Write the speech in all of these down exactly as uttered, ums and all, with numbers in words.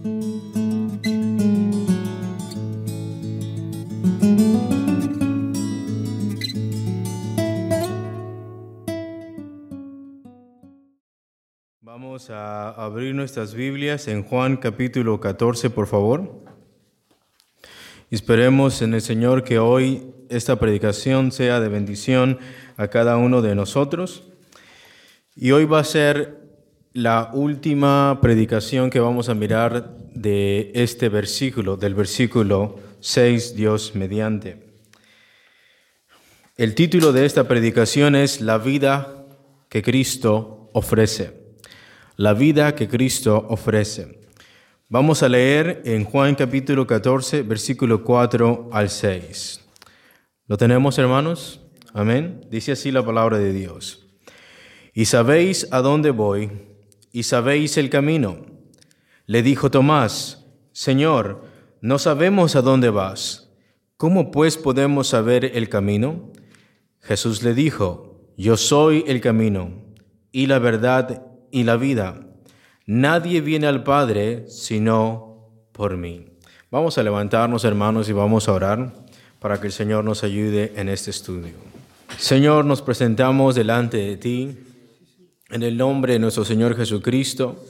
Vamos a abrir nuestras Biblias en Juan capítulo catorce, por favor. Esperemos en el Señor que hoy esta predicación sea de bendición a cada uno de nosotros. Y hoy va a ser la última predicación que vamos a mirar de este versículo, del versículo seis, Dios mediante. El título de esta predicación es La vida que Cristo ofrece. La vida que Cristo ofrece. Vamos a leer en Juan capítulo catorce, versículo cuatro al seis. ¿Lo tenemos, hermanos? Amén. Dice así la palabra de Dios. Y sabéis a dónde voy, y sabéis el camino. Le dijo Tomás, Señor, no sabemos a dónde vas. ¿Cómo pues podemos saber el camino? Jesús le dijo, Yo soy el camino, y la verdad y la vida. Nadie viene al Padre sino por mí. Vamos a levantarnos, hermanos, y vamos a orar para que el Señor nos ayude en este estudio. Señor, nos presentamos delante de ti en el nombre de nuestro Señor Jesucristo.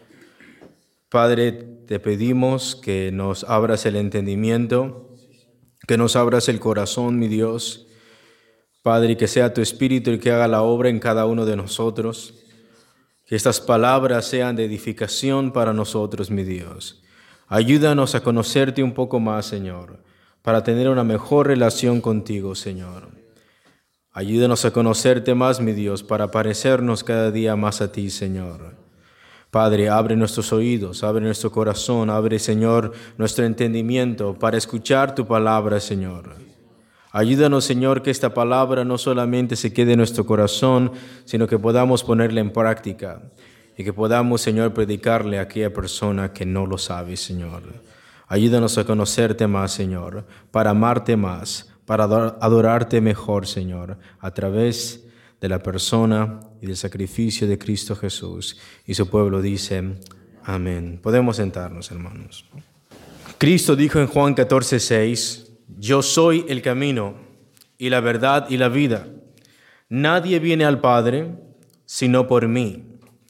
Padre, te pedimos que nos abras el entendimiento, que nos abras el corazón, mi Dios. Padre, que sea tu Espíritu el que haga la obra en cada uno de nosotros. Que estas palabras sean de edificación para nosotros, mi Dios. Ayúdanos a conocerte un poco más, Señor, para tener una mejor relación contigo, Señor. Ayúdanos a conocerte más, mi Dios, para parecernos cada día más a ti, Señor. Padre, abre nuestros oídos, abre nuestro corazón, abre, Señor, nuestro entendimiento para escuchar tu palabra, Señor. Ayúdanos, Señor, que esta palabra no solamente se quede en nuestro corazón, sino que podamos ponerla en práctica y que podamos, Señor, predicarle a aquella persona que no lo sabe, Señor. Ayúdanos a conocerte más, Señor, para amarte más, para adorarte mejor, Señor, a través de la persona y del sacrificio de Cristo Jesús. Y su pueblo dice, amén. Podemos sentarnos, hermanos. Cristo dijo en Juan catorce, seis, Yo soy el camino y la verdad y la vida. Nadie viene al Padre sino por mí.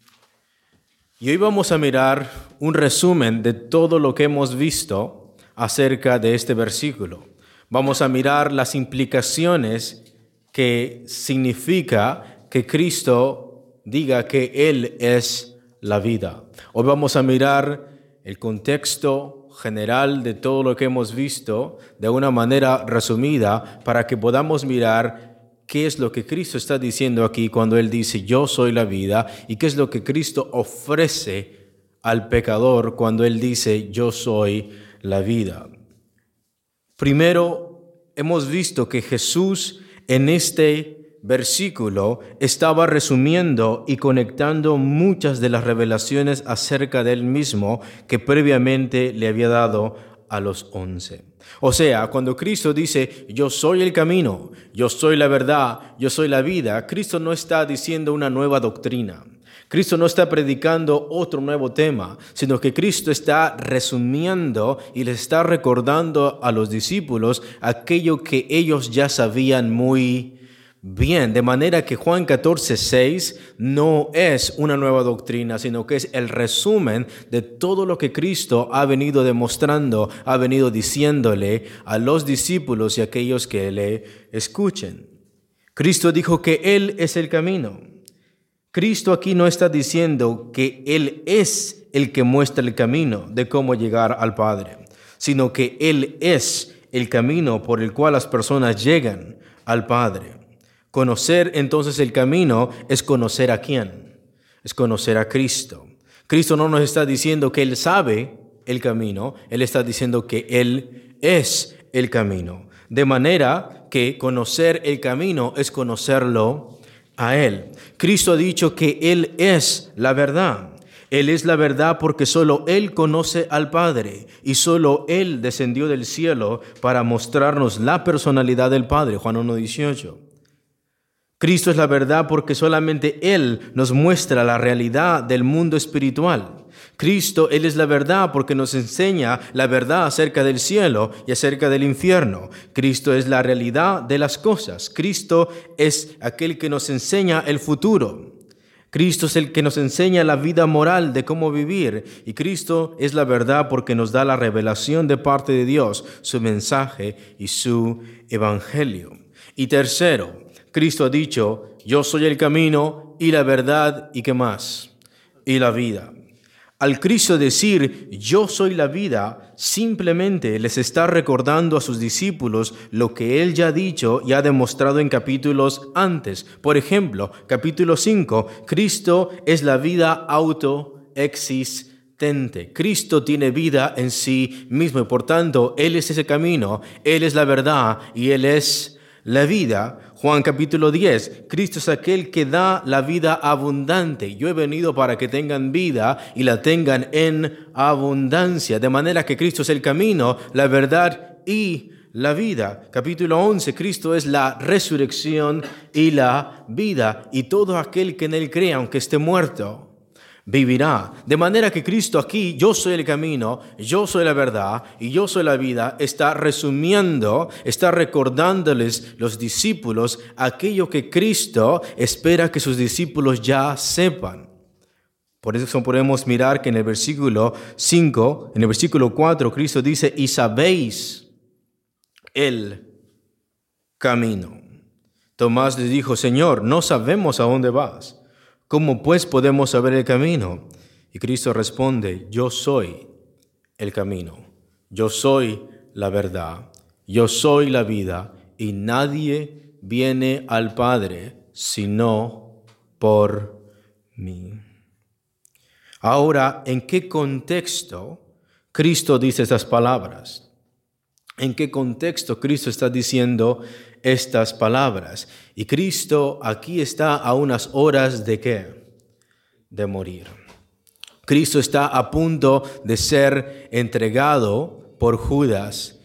Y hoy vamos a mirar un resumen de todo lo que hemos visto acerca de este versículo. Vamos a mirar las implicaciones que significa que Cristo diga que Él es la vida. Hoy vamos a mirar el contexto general de todo lo que hemos visto de una manera resumida para que podamos mirar qué es lo que Cristo está diciendo aquí cuando Él dice yo soy la vida y qué es lo que Cristo ofrece al pecador cuando Él dice yo soy la vida. Primero, hemos visto que Jesús en este versículo estaba resumiendo y conectando muchas de las revelaciones acerca de Él mismo que previamente le había dado a los once. O sea, cuando Cristo dice, yo soy el camino, yo soy la verdad, yo soy la vida, Cristo no está diciendo una nueva doctrina. Cristo no está predicando otro nuevo tema, sino que Cristo está resumiendo y les está recordando a los discípulos aquello que ellos ya sabían muy bien, de manera que Juan catorce, seis no es una nueva doctrina, sino que es el resumen de todo lo que Cristo ha venido demostrando, ha venido diciéndole a los discípulos y a aquellos que le escuchen. Cristo dijo que Él es el camino. Cristo aquí no está diciendo que Él es el que muestra el camino de cómo llegar al Padre, sino que Él es el camino por el cual las personas llegan al Padre. Conocer entonces el camino es conocer a quién, es conocer a Cristo. Cristo no nos está diciendo que Él sabe el camino, Él está diciendo que Él es el camino. De manera que conocer el camino es conocerlo a Él. Cristo ha dicho que Él es la verdad. Él es la verdad porque solo Él conoce al Padre y solo Él descendió del cielo para mostrarnos la personalidad del Padre. Juan uno, dieciocho. Cristo es la verdad porque solamente Él nos muestra la realidad del mundo espiritual. Cristo, Él es la verdad porque nos enseña la verdad acerca del cielo y acerca del infierno. Cristo es la realidad de las cosas. Cristo es aquel que nos enseña el futuro. Cristo es el que nos enseña la vida moral de cómo vivir. Y Cristo es la verdad porque nos da la revelación de parte de Dios, su mensaje y su evangelio. Y tercero, Cristo ha dicho, yo soy el camino y la verdad y ¿qué más? Y la vida. Al Cristo decir, yo soy la vida, simplemente les está recordando a sus discípulos lo que Él ya ha dicho y ha demostrado en capítulos antes. Por ejemplo, capítulo cinco, Cristo es la vida autoexistente. Cristo tiene vida en sí mismo y por tanto, Él es ese camino, Él es la verdad y Él es la vida. Juan capítulo diez, Cristo es aquel que da la vida abundante. Yo he venido para que tengan vida y la tengan en abundancia. De manera que Cristo es el camino, la verdad y la vida. Capítulo once, Cristo es la resurrección y la vida. Y todo aquel que en Él cree, aunque esté muerto, vivirá. De manera que Cristo aquí, yo soy el camino, yo soy la verdad y yo soy la vida, está resumiendo, está recordándoles los discípulos aquello que Cristo espera que sus discípulos ya sepan. Por eso podemos mirar que en el versículo cinco, en el versículo cuatro, Cristo dice, y sabéis el camino. Tomás le dijo, Señor, no sabemos a dónde vas. ¿Cómo pues podemos saber el camino? Y Cristo responde, yo soy el camino, yo soy la verdad, yo soy la vida, y nadie viene al Padre sino por mí. Ahora, ¿en qué contexto Cristo dice estas palabras? ¿En qué contexto Cristo está diciendo estas palabras? Y Cristo aquí está a unas horas de ¿qué? De morir. Cristo está a punto de ser entregado por Judas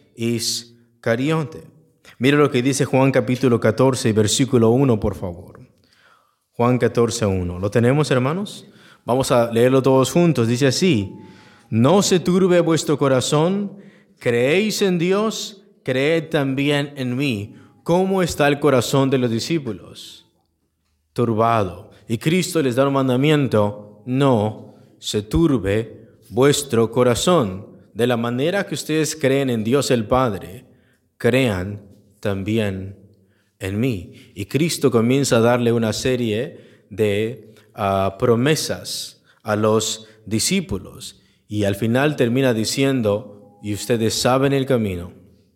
Iscariote. Mira lo que dice Juan capítulo catorce, versículo uno, por favor. Juan catorce, uno. ¿Lo tenemos, hermanos? Vamos a leerlo todos juntos. Dice así, no se turbe vuestro corazón, creéis en Dios, creed también en mí. ¿Cómo está el corazón de los discípulos? Turbado. Y Cristo les da un mandamiento, no se turbe vuestro corazón. De la manera que ustedes creen en Dios el Padre, crean también en mí. Y Cristo comienza a darle una serie de uh, promesas a los discípulos. Y al final termina diciendo, y ustedes saben el camino.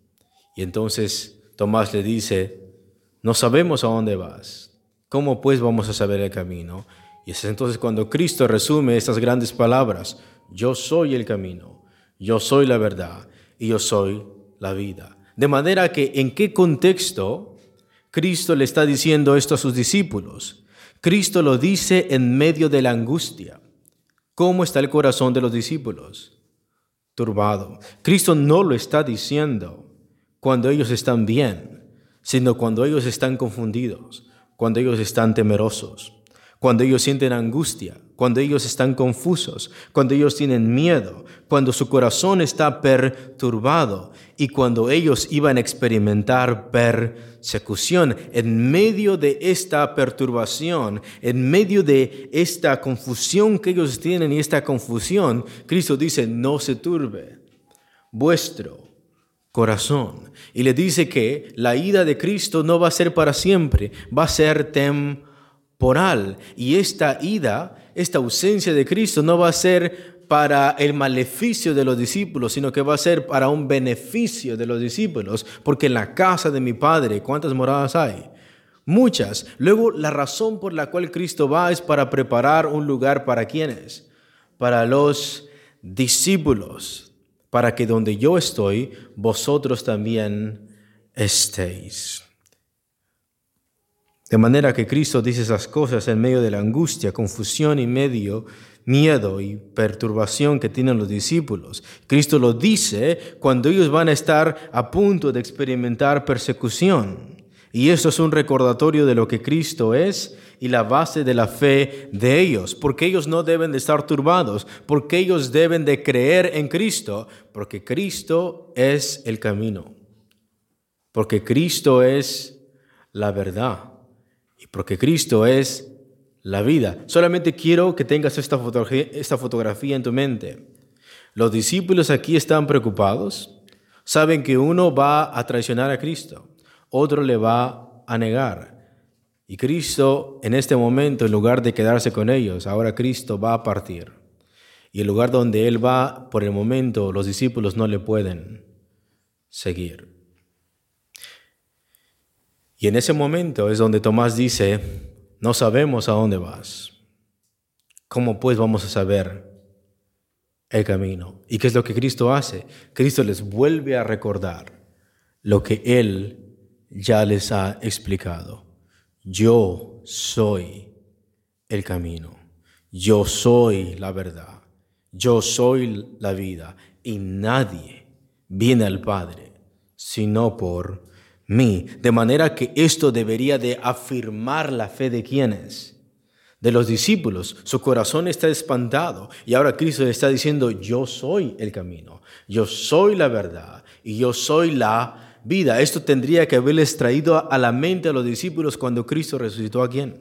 Y entonces Tomás le dice, no sabemos a dónde vas. ¿Cómo pues vamos a saber el camino? Y es entonces cuando Cristo resume estas grandes palabras, yo soy el camino, yo soy la verdad y yo soy la vida. De manera que, ¿en qué contexto Cristo le está diciendo esto a sus discípulos? Cristo lo dice en medio de la angustia. ¿Cómo está el corazón de los discípulos? Turbado. Cristo no lo está diciendo cuando ellos están bien, sino cuando ellos están confundidos, cuando ellos están temerosos, cuando ellos sienten angustia, cuando ellos están confusos, cuando ellos tienen miedo, cuando su corazón está perturbado y cuando ellos iban a experimentar persecución. En medio de esta perturbación, en medio de esta confusión que ellos tienen y esta confusión, Cristo dice, no se turbe vuestro corazón. Y le dice que la ida de Cristo no va a ser para siempre, va a ser temporal. Y esta ida, esta ausencia de Cristo no va a ser para el maleficio de los discípulos, sino que va a ser para un beneficio de los discípulos. Porque en la casa de mi Padre, ¿cuántas moradas hay? Muchas. Luego, la razón por la cual Cristo va es para preparar un lugar para ¿quiénes? Para los discípulos. Para que donde yo estoy, vosotros también estéis. De manera que Cristo dice esas cosas en medio de la angustia, confusión y medio, miedo y perturbación que tienen los discípulos. Cristo lo dice cuando ellos van a estar a punto de experimentar persecución. Y esto es un recordatorio de lo que Cristo es y la base de la fe de ellos, porque ellos no deben de estar turbados, porque ellos deben de creer en Cristo, porque Cristo es el camino, porque Cristo es la verdad y porque Cristo es la vida. Solamente quiero que tengas esta fotografía, esta fotografía en tu mente. Los discípulos aquí están preocupados, saben que uno va a traicionar a Cristo, otro le va a negar. Y Cristo en este momento, en lugar de quedarse con ellos, ahora Cristo va a partir. Y el lugar donde Él va, por el momento, los discípulos no le pueden seguir. Y en ese momento es donde Tomás dice, no sabemos a dónde vas. ¿Cómo pues vamos a saber el camino? ¿Y qué es lo que Cristo hace? Cristo les vuelve a recordar lo que Él ya les ha explicado. Yo soy el camino, yo soy la verdad, yo soy la vida y nadie viene al Padre sino por mí. De manera que esto debería de afirmar la fe de quienes, de los discípulos. Su corazón está espantado y ahora Cristo le está diciendo, yo soy el camino, yo soy la verdad y yo soy la vida. Esto tendría que haberles traído a la mente a los discípulos cuando Cristo resucitó a quién?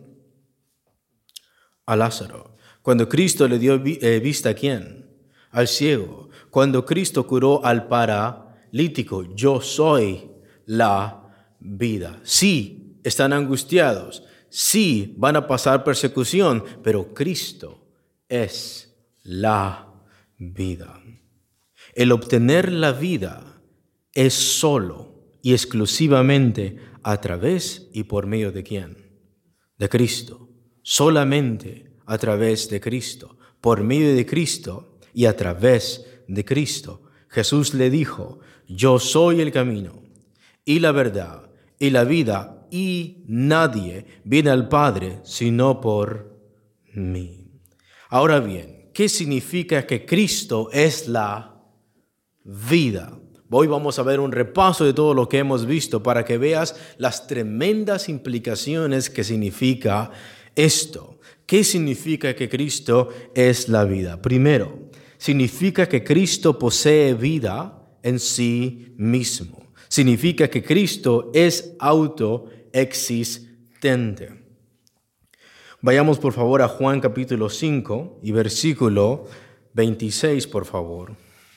A Lázaro. Cuando Cristo le dio vista a quién? Al ciego. Cuando Cristo curó al paralítico. Yo soy la vida. Sí, están angustiados. Sí, van a pasar persecución, pero Cristo es la vida. El obtener la vida es solo y exclusivamente a través y por medio de quién? De Cristo. Solamente a través de Cristo, por medio de Cristo y a través de Cristo. Jesús le dijo, yo soy el camino y la verdad y la vida y nadie viene al Padre sino por mí. Ahora bien, ¿qué significa que Cristo es la vida? Hoy vamos a ver un repaso de todo lo que hemos visto para que veas las tremendas implicaciones que significa esto. ¿Qué significa que Cristo es la vida? Primero, significa que Cristo posee vida en sí mismo. Significa que Cristo es autoexistente. Vayamos por favor a Juan capítulo cinco y versículo veintiséis, por favor.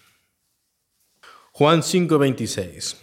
Juan cinco, veintiséis.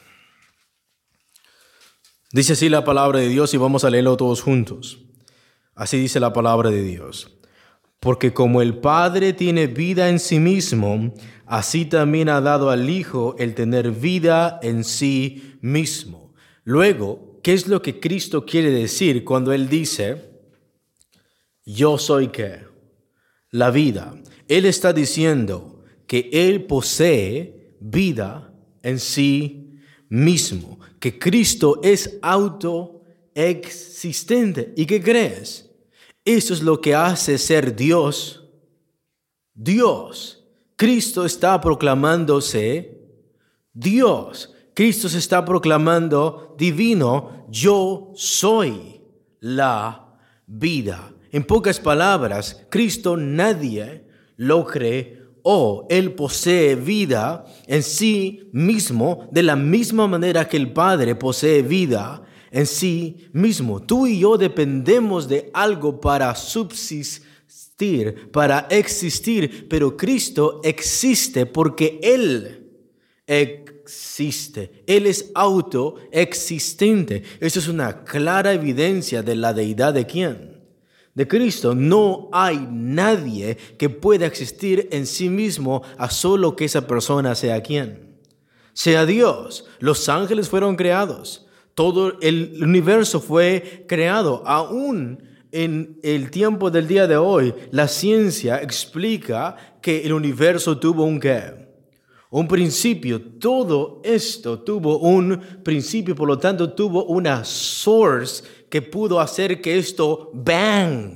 Dice así la palabra de Dios y vamos a leerlo todos juntos. Así dice la palabra de Dios. Porque como el Padre tiene vida en sí mismo, así también ha dado al Hijo el tener vida en sí mismo. Luego, ¿qué es lo que Cristo quiere decir cuando Él dice, yo soy qué? La vida. Él está diciendo que Él posee vida en sí mismo, que Cristo es autoexistente. ¿Y qué crees? Eso es lo que hace ser Dios, Dios. Cristo está proclamándose Dios. Cristo se está proclamando divino. Yo soy la vida. En pocas palabras, Cristo nadie lo cree. Oh, Él posee vida en sí mismo de la misma manera que el Padre posee vida en sí mismo. Tú y yo dependemos de algo para subsistir, para existir, pero Cristo existe porque Él existe. Él es autoexistente. Eso es una clara evidencia de la deidad de ¿quién? De Cristo. No hay nadie que pueda existir en sí mismo a solo que esa persona sea ¿quién? Sea Dios. Los ángeles fueron creados. Todo el universo fue creado. Aún en el tiempo del día de hoy, la ciencia explica que el universo tuvo un ¿qué? Un principio. Todo esto tuvo un principio, por lo tanto tuvo una source que pudo hacer que esto bang.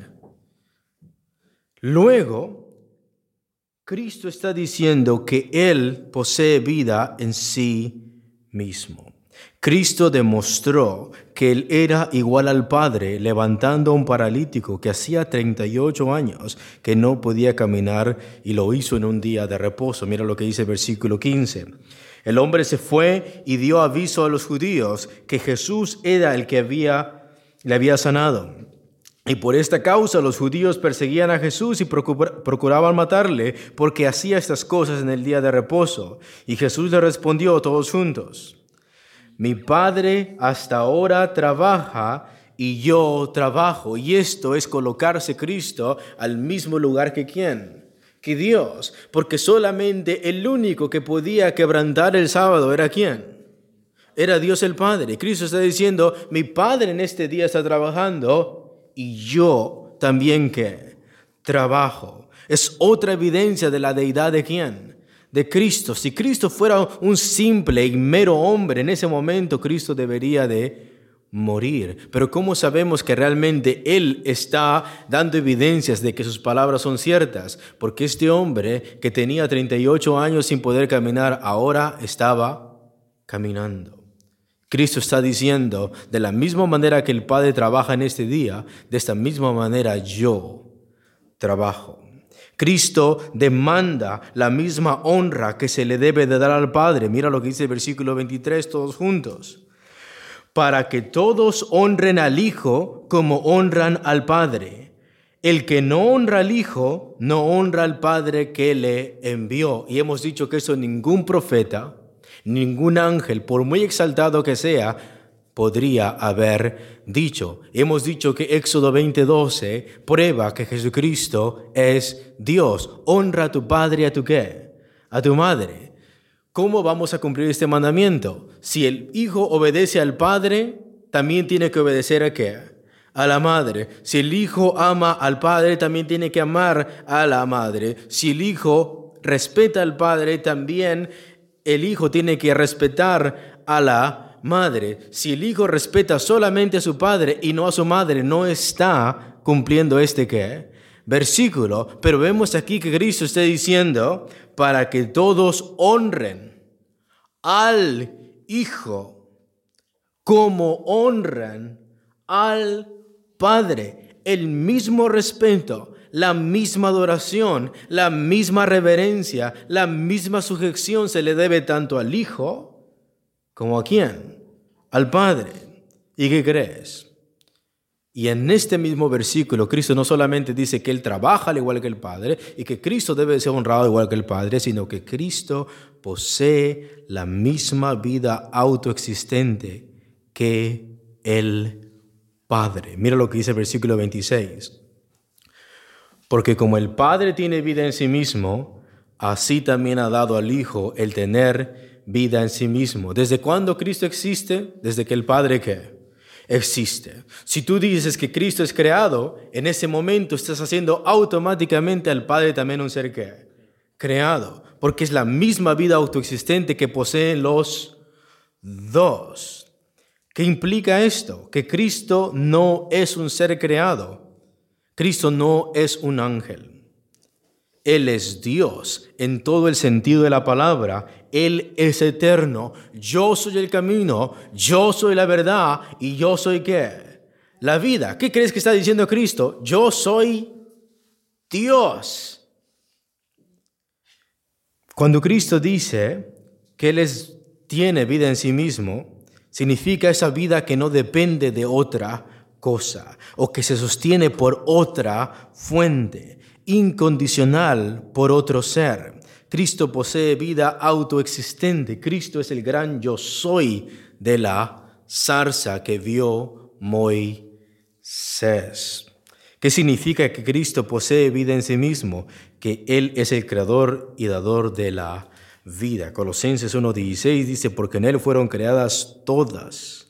Luego, Cristo está diciendo que Él posee vida en sí mismo. Cristo demostró que Él era igual al Padre, levantando a un paralítico que hacía treinta y ocho años que no podía caminar, y lo hizo en un día de reposo. Mira lo que dice el versículo quince. El hombre se fue y dio aviso a los judíos que Jesús era el que había, le había sanado. Y por esta causa los judíos perseguían a Jesús y procuraban matarle, porque hacía estas cosas en el día de reposo. Y Jesús le respondió todos juntos: mi Padre hasta ahora trabaja y yo trabajo. Y esto es colocarse Cristo al mismo lugar que ¿quién? Que Dios. Porque solamente el único que podía quebrantar el sábado era ¿quién? Era Dios el Padre. Cristo está diciendo: mi Padre en este día está trabajando y yo también ¿qué? Trabajo. Es otra evidencia de la deidad de ¿quién? De Cristo. Si Cristo fuera un simple y mero hombre, en ese momento Cristo debería de morir. Pero ¿cómo sabemos que realmente Él está dando evidencias de que sus palabras son ciertas? Porque este hombre que tenía treinta y ocho años sin poder caminar, ahora estaba caminando. Cristo está diciendo: de la misma manera que el Padre trabaja en este día, de esta misma manera yo trabajo. Cristo demanda la misma honra que se le debe de dar al Padre. Mira lo que dice el versículo veintitrés, todos juntos. Para que todos honren al Hijo como honran al Padre. El que no honra al Hijo, no honra al Padre que le envió. Y hemos dicho que eso ningún profeta, ningún ángel, por muy exaltado que sea, podría haber dicho. Hemos dicho que Éxodo veinte doce prueba que Jesucristo es Dios. Honra a tu padre y a tu ¿qué? A tu madre. ¿Cómo vamos a cumplir este mandamiento? Si el hijo obedece al padre, también tiene que obedecer a ¿qué? A la madre. Si el hijo ama al padre, también tiene que amar a la madre. Si el hijo respeta al padre, también el hijo tiene que respetar a la madre. Si el hijo respeta solamente a su padre y no a su madre, no está cumpliendo este ¿qué? Versículo. Pero vemos aquí que Cristo está diciendo: para que todos honren al Hijo como honran al Padre. El mismo respeto, la misma adoración, la misma reverencia, la misma sujeción se le debe tanto al Hijo como a ¿quién? Al Padre. ¿Y qué crees? Y en este mismo versículo, Cristo no solamente dice que Él trabaja al igual que el Padre y que Cristo debe ser honrado igual que el Padre, sino que Cristo posee la misma vida autoexistente que el Padre. Mira lo que dice el versículo veintiséis. Porque como el Padre tiene vida en sí mismo, así también ha dado al Hijo el tener vida en sí mismo. ¿Desde cuándo Cristo existe? Desde que el Padre ¿qué? Existe. Si tú dices que Cristo es creado, en ese momento estás haciendo automáticamente al Padre también un ser ¿qué? Creado. Porque es la misma vida autoexistente que poseen los dos. ¿Qué implica esto? Que Cristo no es un ser creado. Cristo no es un ángel. Él es Dios en todo el sentido de la palabra. Él es eterno. Yo soy el camino, yo soy la verdad y yo soy ¿qué? La vida. ¿Qué crees que está diciendo Cristo? Yo soy Dios. Cuando Cristo dice que Él es, tiene vida en sí mismo, significa esa vida que no depende de otra cosa o que se sostiene por otra fuente, incondicional por otro ser. Cristo posee vida autoexistente. Cristo es el gran yo soy de la zarza que vio Moisés. ¿Qué significa que Cristo posee vida en sí mismo? Que Él es el creador y dador de la vida. Colosenses uno dieciséis dice: porque en Él fueron creadas todas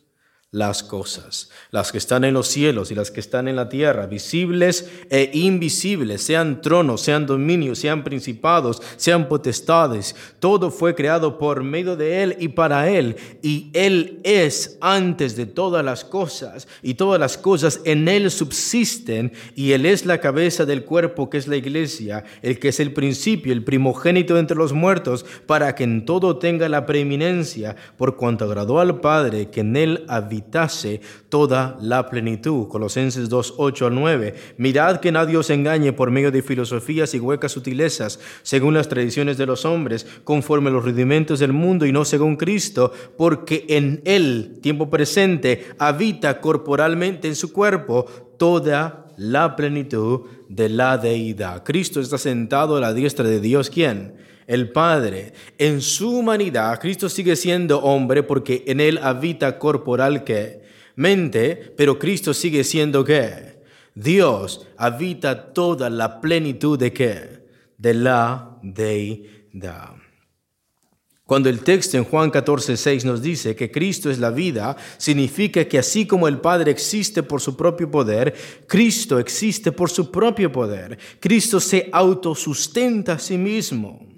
las cosas, las que están en los cielos y las que están en la tierra, visibles e invisibles, sean tronos, sean dominios, sean principados, sean potestades. Todo fue creado por medio de Él y para Él, y Él es antes de todas las cosas, y todas las cosas en Él subsisten, y Él es la cabeza del cuerpo que es la iglesia, el que es el principio, el primogénito entre los muertos, para que en todo tenga la preeminencia, por cuanto agradó al Padre que en Él habitase toda la plenitud. Colosenses dos, ocho al nueve. Mirad que nadie os engañe por medio de filosofías y huecas sutilezas, según las tradiciones de los hombres, conforme a los rudimentos del mundo y no según Cristo, porque en Él, tiempo presente, habita corporalmente en su cuerpo toda la plenitud de la deidad. Cristo está sentado a la diestra de Dios, ¿quién? El Padre. En su humanidad, Cristo sigue siendo hombre porque en Él habita corporal que mente, pero Cristo sigue siendo ¿qué? Dios. Habita toda la plenitud de ¿qué? De la deidad. Cuando el texto en Juan catorce, seis nos dice que Cristo es la vida, significa que así como el Padre existe por su propio poder, Cristo existe por su propio poder. Cristo se autosustenta a sí mismo.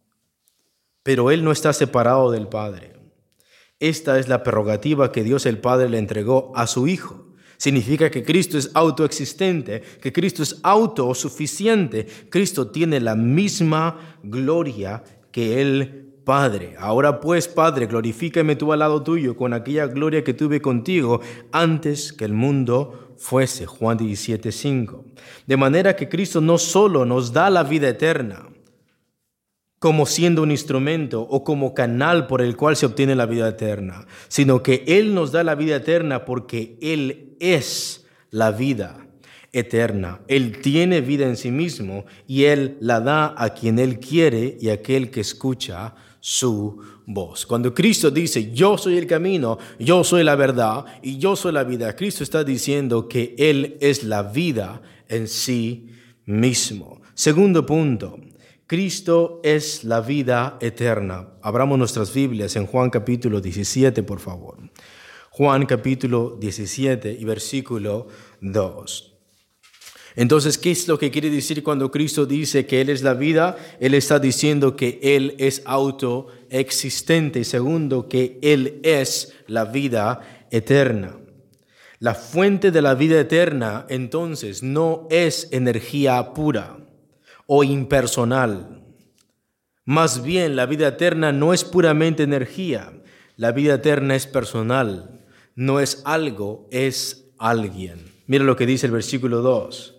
Pero Él no está separado del Padre. Esta es la prerrogativa que Dios el Padre le entregó a su Hijo. Significa que Cristo es autoexistente, que Cristo es autosuficiente. Cristo tiene la misma gloria que el Padre. Ahora pues, Padre, glorifícame tú al lado tuyo con aquella gloria que tuve contigo antes que el mundo fuese. Juan diecisiete, cinco. De manera que Cristo no solo nos da la vida eterna, como siendo un instrumento o como canal por el cual se obtiene la vida eterna, sino que Él nos da la vida eterna porque Él es la vida eterna. Él tiene vida en sí mismo y Él la da a quien Él quiere y a aquel que escucha su voz. Cuando Cristo dice, yo soy el camino, yo soy la verdad y yo soy la vida, Cristo está diciendo que Él es la vida en sí mismo. Segundo punto. Cristo es la vida eterna. Abramos nuestras Biblias en Juan capítulo diecisiete, por favor. Juan capítulo diecisiete y versículo dos. Entonces, ¿qué es lo que quiere decir cuando Cristo dice que Él es la vida? Él está diciendo que Él es autoexistente. Segundo, que Él es la vida eterna. La fuente de la vida eterna, entonces, no es energía pura o impersonal. Más bien, la vida eterna no es puramente energía. La vida eterna es personal. No es algo, es alguien. Mira lo que dice el versículo dos.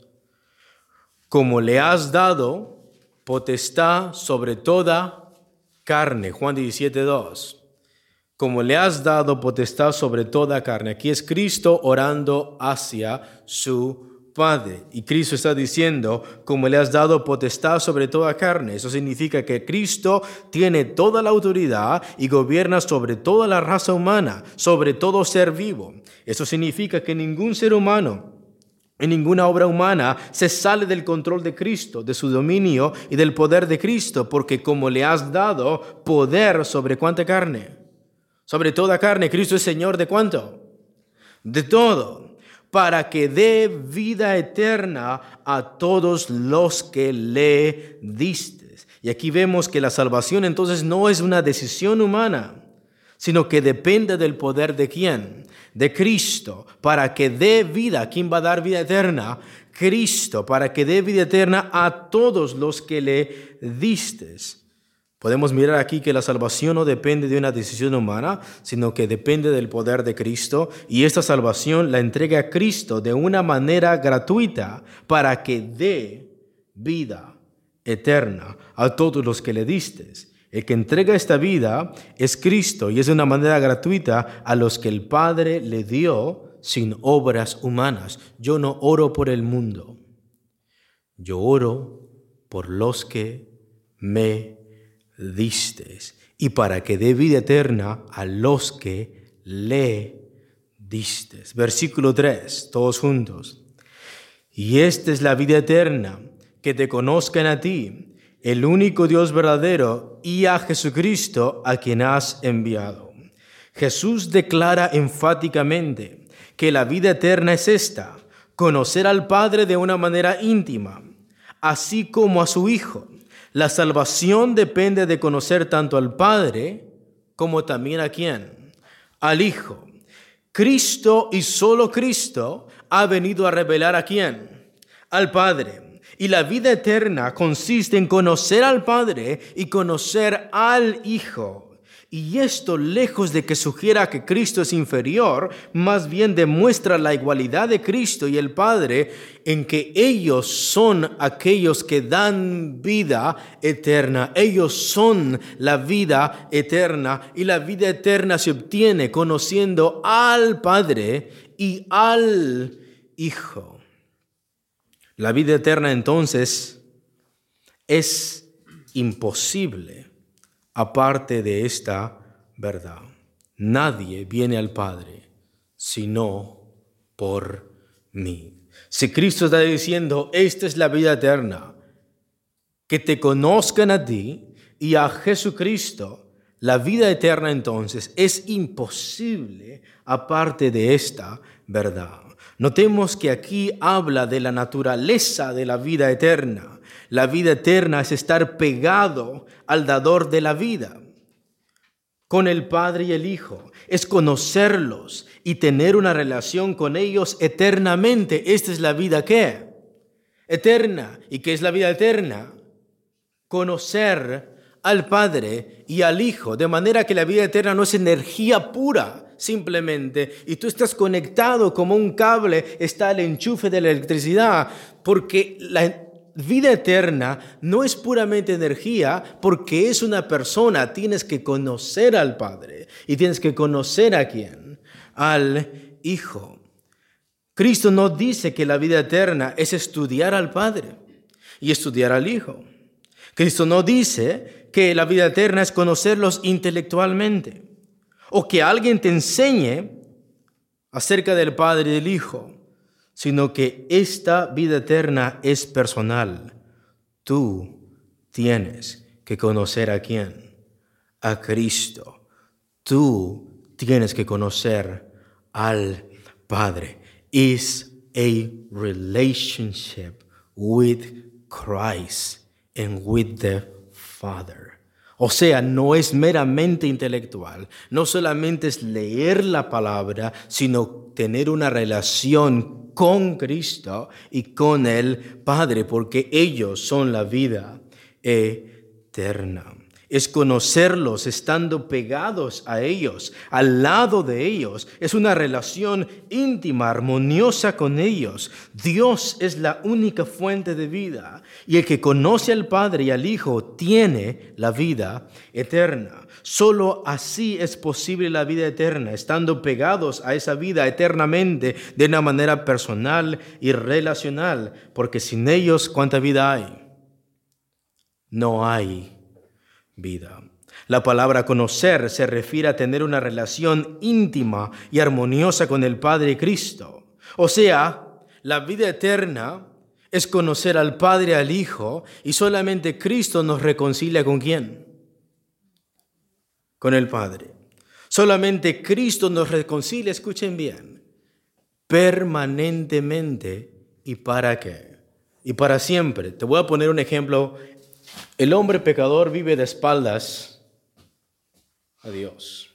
Como le has dado potestad sobre toda carne. Juan diecisiete, dos. Como le has dado potestad sobre toda carne. Aquí es Cristo orando hacia su Padre. Y Cristo está diciendo, como le has dado potestad sobre toda carne. Eso significa que Cristo tiene toda la autoridad y gobierna sobre toda la raza humana, sobre todo ser vivo. Eso significa que ningún ser humano en ninguna obra humana se sale del control de Cristo, de su dominio y del poder de Cristo, porque como le has dado poder sobre cuánta carne, sobre toda carne, Cristo es Señor de cuánto, de todo, para que dé vida eterna a todos los que le diste. Y aquí vemos que la salvación entonces no es una decisión humana, sino que depende del poder de ¿quién? De Cristo, para que dé vida. ¿Quién va a dar vida eterna? Cristo, para que dé vida eterna a todos los que le diste. Podemos mirar aquí que la salvación no depende de una decisión humana, sino que depende del poder de Cristo. Y esta salvación la entrega Cristo de una manera gratuita para que dé vida eterna a todos los que le diste. El que entrega esta vida es Cristo y es de una manera gratuita a los que el Padre le dio sin obras humanas. Yo no oro por el mundo, yo oro por los que me distes y para que dé vida eterna a los que le distes. Versículo tres, todos juntos. Y esta es la vida eterna, que te conozcan a ti, el único Dios verdadero, y a Jesucristo a quien has enviado. Jesús declara enfáticamente que la vida eterna es esta: conocer al Padre de una manera íntima, así como a su Hijo. La salvación depende de conocer tanto al Padre como también a quién, al Hijo. Cristo y solo Cristo ha venido a revelar a quién, al Padre. Y la vida eterna consiste en conocer al Padre y conocer al Hijo. Y esto, lejos de que sugiera que Cristo es inferior, más bien demuestra la igualdad de Cristo y el Padre en que ellos son aquellos que dan vida eterna. Ellos son la vida eterna, y la vida eterna se obtiene conociendo al Padre y al Hijo. La vida eterna entonces es imposible aparte de esta verdad. Nadie viene al Padre sino por mí. Si Cristo está diciendo, esta es la vida eterna, que te conozcan a ti y a Jesucristo, la vida eterna entonces es imposible aparte de esta verdad. Notemos que aquí habla de la naturaleza de la vida eterna. La vida eterna es estar pegado al dador de la vida, con el Padre y el Hijo. Es conocerlos y tener una relación con ellos eternamente. Esta es la vida, ¿qué? Eterna. ¿Y qué es la vida eterna? Conocer al Padre y al Hijo, de manera que la vida eterna no es energía pura simplemente, y tú estás conectado como un cable está el enchufe de la electricidad, porque la vida eterna no es puramente energía, porque es una persona. Tienes que conocer al Padre y tienes que conocer a quién, al Hijo. Cristo no dice que la vida eterna es estudiar al Padre y estudiar al Hijo. Cristo no dice que la vida eterna es conocerlos intelectualmente, o que alguien te enseñe acerca del Padre y del Hijo, sino que esta vida eterna es personal. Tú tienes que conocer a quién, a Cristo. Tú tienes que conocer al Padre. It's a relationship with Christ and with the Father. O sea, no es meramente intelectual, no solamente es leer la palabra, sino tener una relación con Cristo y con el Padre, porque ellos son la vida eterna. Es conocerlos estando pegados a ellos, al lado de ellos. Es una relación íntima, armoniosa con ellos. Dios es la única fuente de vida, y el que conoce al Padre y al Hijo tiene la vida eterna. Solo así es posible la vida eterna, estando pegados a esa vida eternamente de una manera personal y relacional, porque sin ellos, ¿cuánta vida hay? No hay vida. La palabra conocer se refiere a tener una relación íntima y armoniosa con el Padre y Cristo. O sea, la vida eterna es conocer al Padre y al Hijo, y solamente Cristo nos reconcilia ¿con quién? Con el Padre. Solamente Cristo nos reconcilia, escuchen bien, permanentemente. ¿Y para qué? Y para siempre. Te voy a poner un ejemplo. El hombre pecador vive de espaldas a Dios.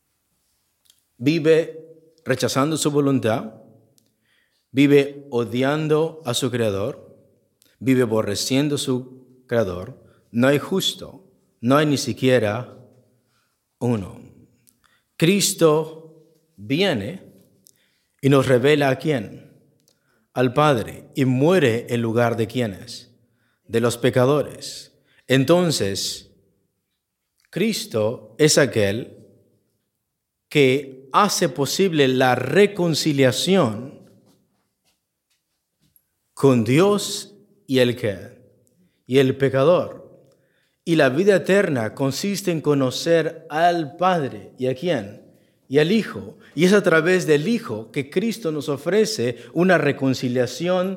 Vive rechazando su voluntad. Vive odiando a su Creador. Vive aborreciendo a su Creador. No hay justo. No hay ni siquiera uno. Cristo viene y nos revela a quién. Al Padre. Y muere en lugar de quiénes. De los pecadores. Entonces, Cristo es aquel que hace posible la reconciliación con Dios y el que y el pecador. Y la vida eterna consiste en conocer al Padre. ¿Y a quién? Y al Hijo. Y es a través del Hijo que Cristo nos ofrece una reconciliación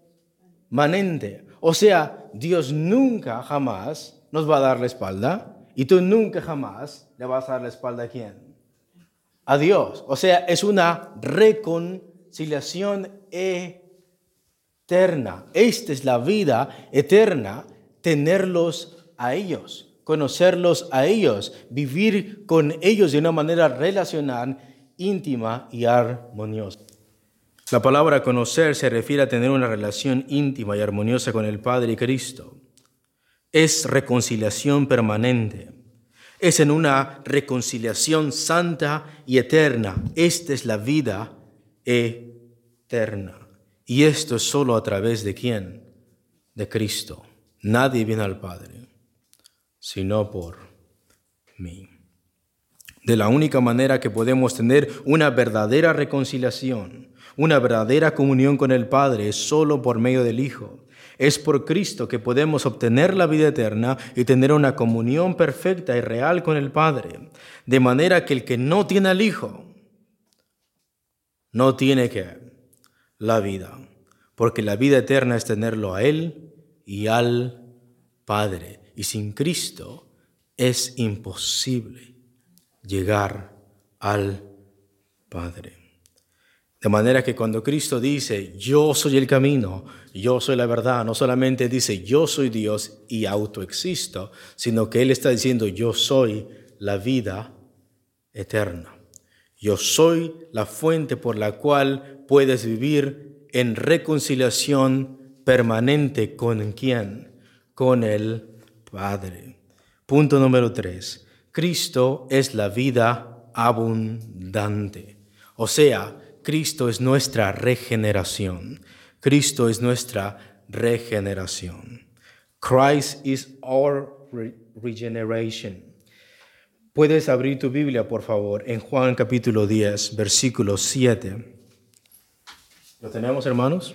permanente. O sea, Dios nunca, jamás nos va a dar la espalda y tú nunca jamás le vas a dar la espalda a quién. A Dios. O sea, es una reconciliación eterna. Esta es la vida eterna, tenerlos a ellos, conocerlos a ellos, vivir con ellos de una manera relacional, íntima y armoniosa. La palabra conocer se refiere a tener una relación íntima y armoniosa con el Padre y Cristo. Es reconciliación permanente. Es en una reconciliación santa y eterna. Esta es la vida eterna. Y esto es solo a través de ¿quién? De Cristo. Nadie viene al Padre, sino por mí. De la única manera que podemos tener una verdadera reconciliación, una verdadera comunión con el Padre, es solo por medio del Hijo. Es por Cristo que podemos obtener la vida eterna y tener una comunión perfecta y real con el Padre. De manera que el que no tiene al Hijo, no tiene que la vida. Porque la vida eterna es tenerlo a Él y al Padre. Y sin Cristo es imposible llegar al Padre. De manera que cuando Cristo dice, yo soy el camino, yo soy la verdad, no solamente dice, yo soy Dios y autoexisto, sino que Él está diciendo, yo soy la vida eterna. Yo soy la fuente por la cual puedes vivir en reconciliación permanente con ¿quién? Con el Padre. Punto número tres. Cristo es la vida abundante. O sea, Cristo es nuestra regeneración. Cristo es nuestra regeneración. Christ is our re- regeneration. Puedes abrir tu Biblia, por favor, en Juan capítulo diez, versículo siete. ¿Lo tenemos, hermanos?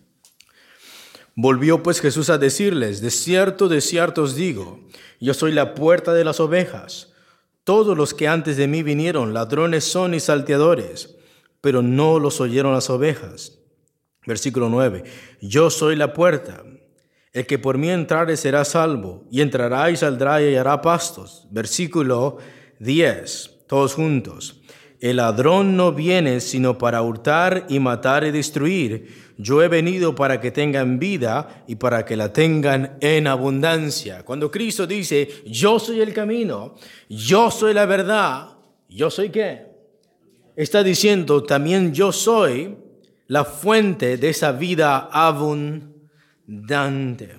Volvió pues Jesús a decirles, de cierto, de cierto os digo, yo soy la puerta de las ovejas. Todos los que antes de mí vinieron, ladrones son y salteadores, pero no los oyeron las ovejas. Versículo nueve, yo soy la puerta. El que por mí entrare será salvo, y entrará y saldrá y hallará pastos. Versículo diez, todos juntos. El ladrón no viene sino para hurtar y matar y destruir. Yo he venido para que tengan vida y para que la tengan en abundancia. Cuando Cristo dice, yo soy el camino, yo soy la verdad, ¿yo soy qué? Está diciendo, también yo soy la fuente de esa vida abundante.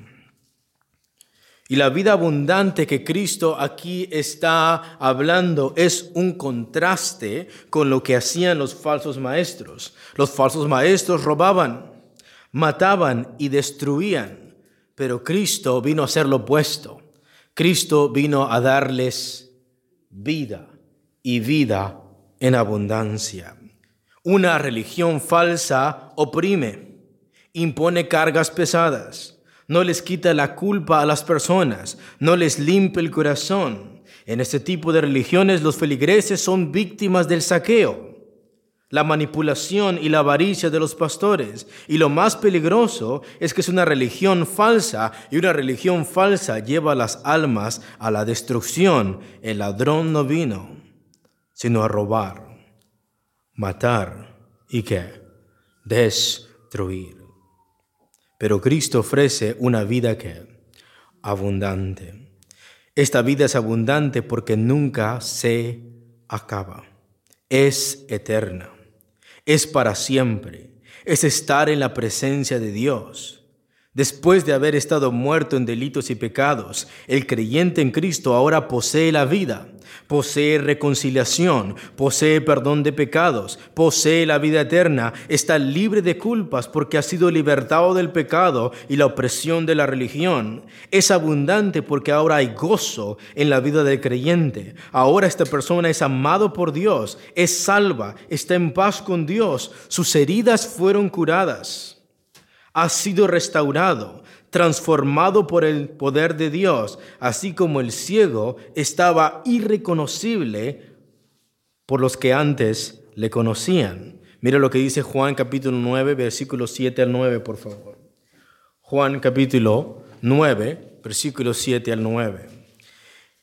Y la vida abundante que Cristo aquí está hablando es un contraste con lo que hacían los falsos maestros. Los falsos maestros robaban, mataban y destruían, pero Cristo vino a hacer lo opuesto. Cristo vino a darles vida y vida en abundancia. Una religión falsa oprime, impone cargas pesadas. No les quita la culpa a las personas, no les limpia el corazón. En este tipo de religiones los feligreses son víctimas del saqueo, la manipulación y la avaricia de los pastores. Y lo más peligroso es que es una religión falsa, y una religión falsa lleva las almas a la destrucción. El ladrón no vino sino a robar, matar y ¿qué? Destruir. Pero Cristo ofrece una vida que abundante. Esta vida es abundante porque nunca se acaba. Es eterna. Es para siempre. Es estar en la presencia de Dios. Después de haber estado muerto en delitos y pecados, el creyente en Cristo ahora posee la vida, posee reconciliación, posee perdón de pecados, posee la vida eterna, está libre de culpas porque ha sido libertado del pecado y la opresión de la religión. Es abundante porque ahora hay gozo en la vida del creyente. Ahora esta persona es amado por Dios, es salva, está en paz con Dios, sus heridas fueron curadas. Ha sido restaurado, transformado por el poder de Dios, así como el ciego estaba irreconocible por los que antes le conocían. Mira lo que dice Juan capítulo nueve, versículos siete al nueve, por favor. Juan capítulo nueve, versículos siete al nueve.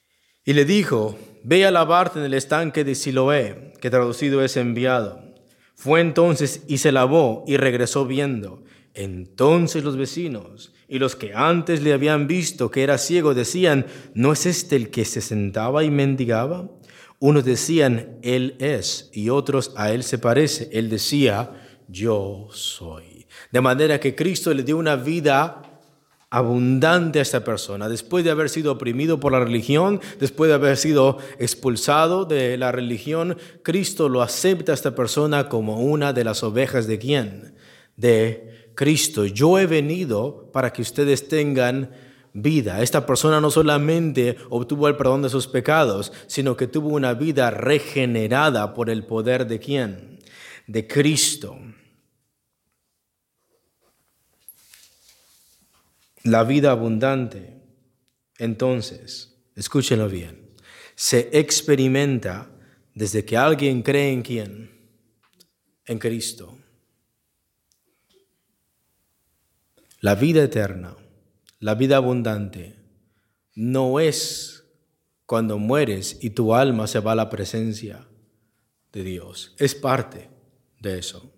Y le dijo, ve a lavarte en el estanque de Siloé, que traducido es enviado. Fue entonces y se lavó y regresó viendo. Entonces los vecinos y los que antes le habían visto que era ciego decían, ¿no es este el que se sentaba y mendigaba? Unos decían, él es, y otros, a él se parece. Él decía, yo soy. De manera que Cristo le dio una vida abundante a esta persona. Después de haber sido oprimido por la religión, después de haber sido expulsado de la religión, Cristo lo acepta a esta persona como una de las ovejas de ¿quién? De Cristo. Yo he venido para que ustedes tengan vida. Esta persona no solamente obtuvo el perdón de sus pecados, sino que tuvo una vida regenerada por el poder de ¿quién? De Cristo. La vida abundante, entonces, escúchenlo bien, se experimenta desde que alguien cree en ¿quién? En Cristo. La vida eterna, la vida abundante, no es cuando mueres y tu alma se va a la presencia de Dios. Es parte de eso.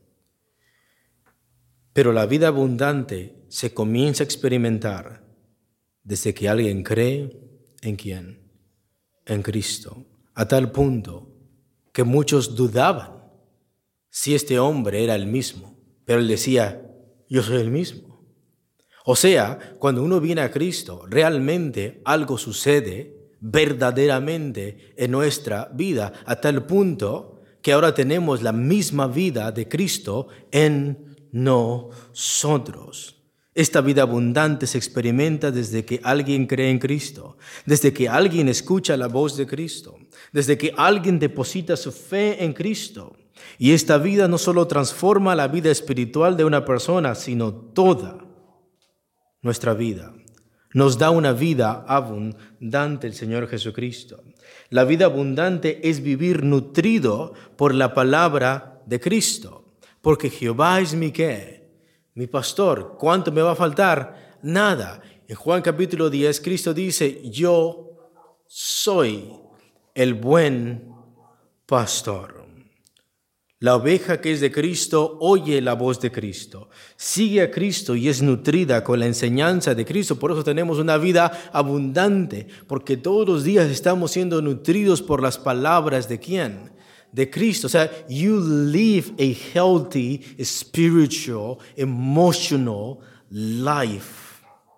Pero la vida abundante se comienza a experimentar desde que alguien cree en ¿quién? En Cristo. A tal punto que muchos dudaban si este hombre era el mismo. Pero él decía, yo soy el mismo. O sea, cuando uno viene a Cristo, realmente algo sucede verdaderamente en nuestra vida. A tal punto que ahora tenemos la misma vida de Cristo en nosotros. Esta vida abundante se experimenta desde que alguien cree en Cristo, desde que alguien escucha la voz de Cristo, desde que alguien deposita su fe en Cristo. Y esta vida no solo transforma la vida espiritual de una persona, sino toda nuestra vida. Nos da una vida abundante el Señor Jesucristo. La vida abundante es vivir nutrido por la palabra de Cristo. Porque Jehová es mi ¿qué? Mi pastor. ¿Cuánto me va a faltar? Nada. En Juan capítulo diez, Cristo dice, yo soy el buen pastor. La oveja que es de Cristo oye la voz de Cristo, sigue a Cristo y es nutrida con la enseñanza de Cristo. Por eso tenemos una vida abundante, porque todos los días estamos siendo nutridos por las palabras de ¿quién? De Cristo. O sea, you live a healthy, spiritual, emotional life.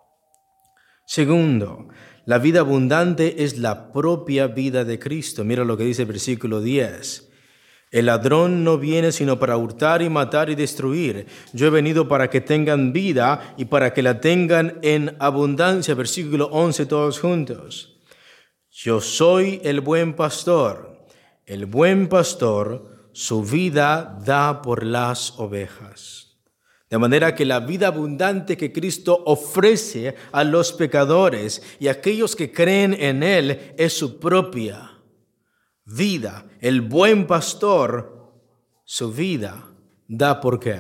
Segundo, la vida abundante es la propia vida de Cristo. Mira lo que dice el versículo diez. El ladrón no viene sino para hurtar y matar y destruir. Yo he venido para que tengan vida y para que la tengan en abundancia. Versículo once, todos juntos. Yo soy el buen pastor. El buen pastor su vida da por las ovejas. De manera que la vida abundante que Cristo ofrece a los pecadores y a aquellos que creen en Él es su propia vida. El buen pastor su vida da por ¿qué?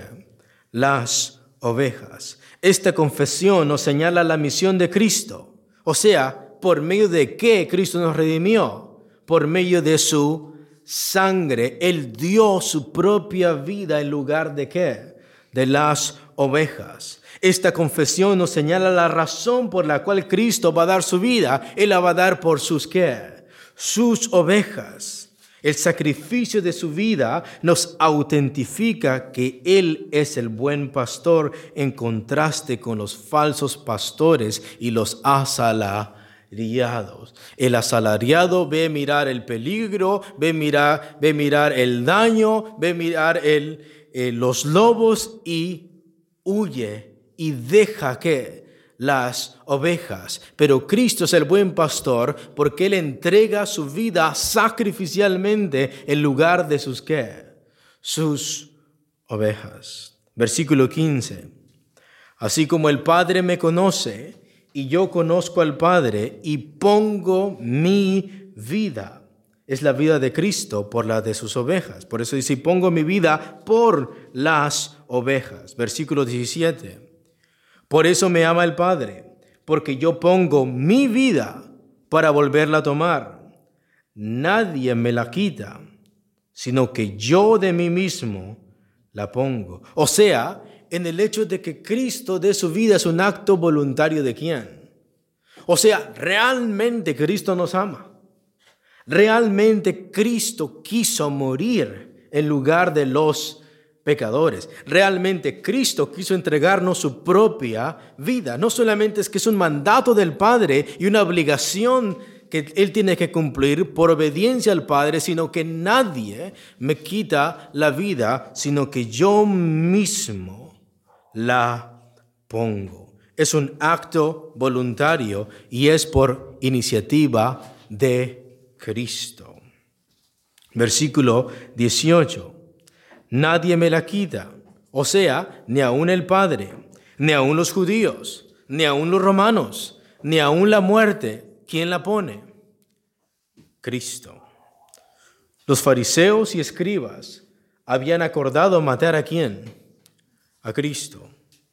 Las ovejas. Esta confesión nos señala la misión de Cristo. O sea, ¿por medio de qué Cristo nos redimió? Por medio de su sangre. Él dio su propia vida en lugar de ¿qué? De las ovejas. Esta confesión nos señala la razón por la cual Cristo va a dar su vida. Él la va a dar por sus ¿qué? Sus ovejas. El sacrificio de su vida nos autentifica que Él es el buen pastor en contraste con los falsos pastores y los asalariados. El asalariado ve mirar el peligro, ve mirar, ve mirar el daño, ve mirar el, eh, los lobos y huye y deja que las ovejas. Pero Cristo es el buen pastor porque Él entrega su vida sacrificialmente en lugar de sus ¿qué? Sus ovejas. Versículo quince. Así como el Padre me conoce y yo conozco al Padre y pongo mi vida. Es la vida de Cristo por la de sus ovejas. Por eso dice, pongo mi vida por las ovejas. Versículo diecisiete. Por eso me ama el Padre, porque yo pongo mi vida para volverla a tomar. nadie me la quita, sino que yo de mí mismo la pongo. O sea, en el hecho de que Cristo dé su vida es un acto voluntario de quién. O sea, realmente Cristo nos ama. Realmente Cristo quiso morir en lugar de los pecadores. Realmente Cristo quiso entregarnos su propia vida. No solamente es que es un mandato del Padre y una obligación que Él tiene que cumplir por obediencia al Padre, sino que nadie me quita la vida, sino que yo mismo la pongo. Es un acto voluntario y es por iniciativa de Cristo. Versículo dieciocho. Nadie me la quita, o sea, ni aun el Padre, ni aun los judíos, ni aun los romanos, ni aun la muerte. ¿Quién la pone? Cristo. Los fariseos y escribas habían acordado matar ¿a quién? A Cristo.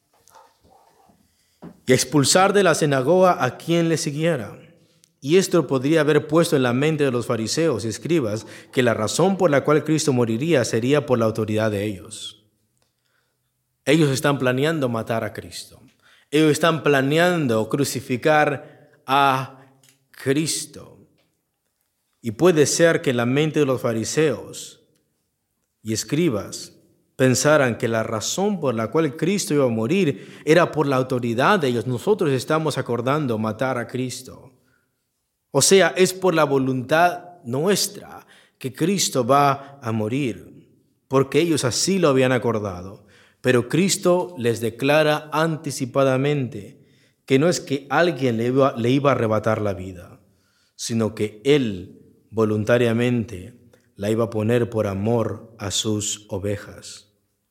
Y expulsar de la sinagoga a quien le siguiera. Y esto podría haber puesto en la mente de los fariseos y escribas que la razón por la cual Cristo moriría sería por la autoridad de ellos. Ellos están planeando matar a Cristo. Ellos están planeando crucificar a Cristo. Y puede ser que en la mente de los fariseos y escribas pensaran que la razón por la cual Cristo iba a morir era por la autoridad de ellos. Nosotros estamos acordando matar a Cristo. O sea, es por la voluntad nuestra que Cristo va a morir, porque ellos así lo habían acordado. Pero Cristo les declara anticipadamente que no es que alguien le iba, le iba a arrebatar la vida, sino que Él voluntariamente la iba a poner por amor a sus ovejas.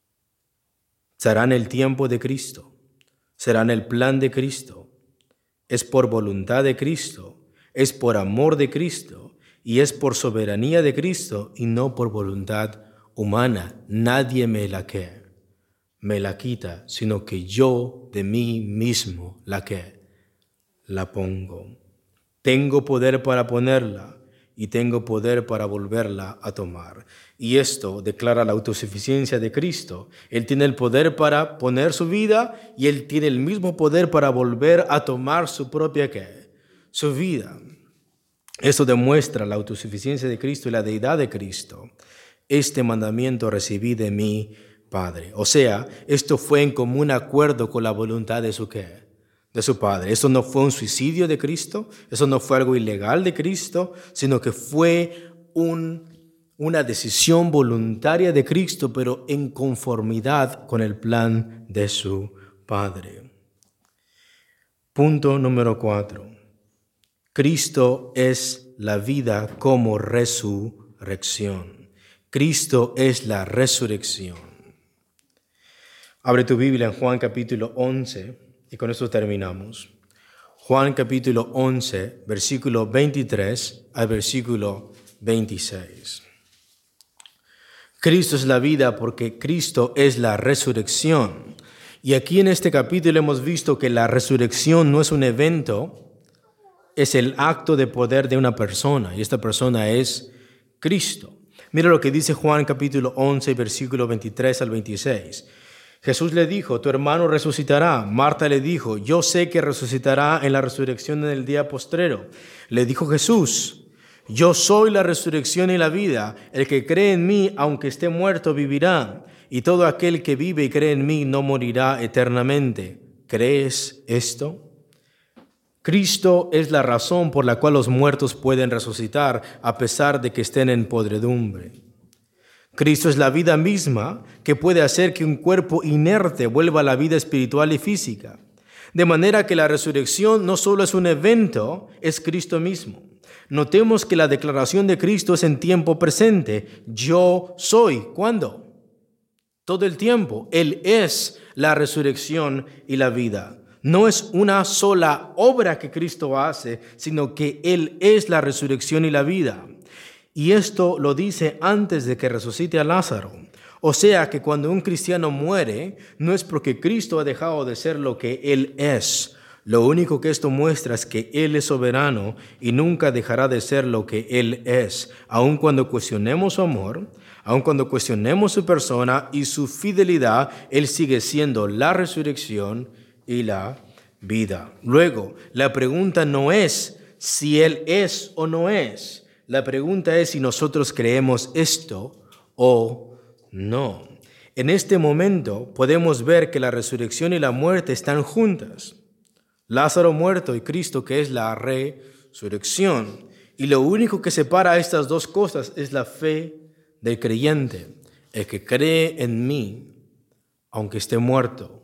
Será en el tiempo de Cristo, será en el plan de Cristo, es por voluntad de Cristo, es por amor de Cristo y es por soberanía de Cristo y no por voluntad humana. Nadie me la que me la quita, sino que yo de mí mismo la que la pongo. Tengo poder para ponerla y tengo poder para volverla a tomar. Y esto declara la autosuficiencia de Cristo. Él tiene el poder para poner su vida y Él tiene el mismo poder para volver a tomar su propia ¿qué? Su vida. Esto demuestra la autosuficiencia de Cristo y la deidad de Cristo. Este mandamiento recibí de mi Padre. O sea, esto fue en común acuerdo con la voluntad de su ¿qué? De su Padre. Esto no fue un suicidio de Cristo, eso no fue algo ilegal de Cristo, sino que fue un, una decisión voluntaria de Cristo, pero en conformidad con el plan de su Padre. Punto número cuatro. Cristo es la vida como resurrección. Cristo es la resurrección. Abre tu Biblia en Juan capítulo once y con esto terminamos. Juan capítulo once, versículo veintitrés al versículo veintiséis. Cristo es la vida porque Cristo es la resurrección. Y aquí en este capítulo hemos visto que la resurrección no es un evento, es el acto de poder de una persona, y esta persona es Cristo. Mira lo que dice Juan capítulo once, versículo veintitrés al veintiséis. Jesús le dijo, tu hermano resucitará. Marta le dijo, yo sé que resucitará en la resurrección en el día postrero. Le dijo Jesús, yo soy la resurrección y la vida. El que cree en mí, aunque esté muerto, vivirá. Y todo aquel que vive y cree en mí no morirá eternamente. ¿Crees esto? Cristo es la razón por la cual los muertos pueden resucitar a pesar de que estén en podredumbre. Cristo es la vida misma que puede hacer que un cuerpo inerte vuelva a la vida espiritual y física. De manera que la resurrección no solo es un evento, es Cristo mismo. Notemos que la declaración de Cristo es en tiempo presente. Yo soy. ¿Cuándo? Todo el tiempo. Él es la resurrección y la vida. No es una sola obra que Cristo hace, sino que Él es la resurrección y la vida. Y esto lo dice antes de que resucite a Lázaro. O sea que cuando un cristiano muere, no es porque Cristo ha dejado de ser lo que Él es. Lo único que esto muestra es que Él es soberano y nunca dejará de ser lo que Él es, aun cuando cuestionemos su amor, aun cuando cuestionemos su persona y su fidelidad, Él sigue siendo la resurrección y la vida. Luego, la pregunta no es si Él es o no es. La pregunta es si nosotros creemos esto o no. En este momento podemos ver que la resurrección y la muerte están juntas. Lázaro muerto y Cristo, que es la resurrección. Y lo único que separa estas dos cosas es la fe del creyente. El que cree en mí, aunque esté muerto,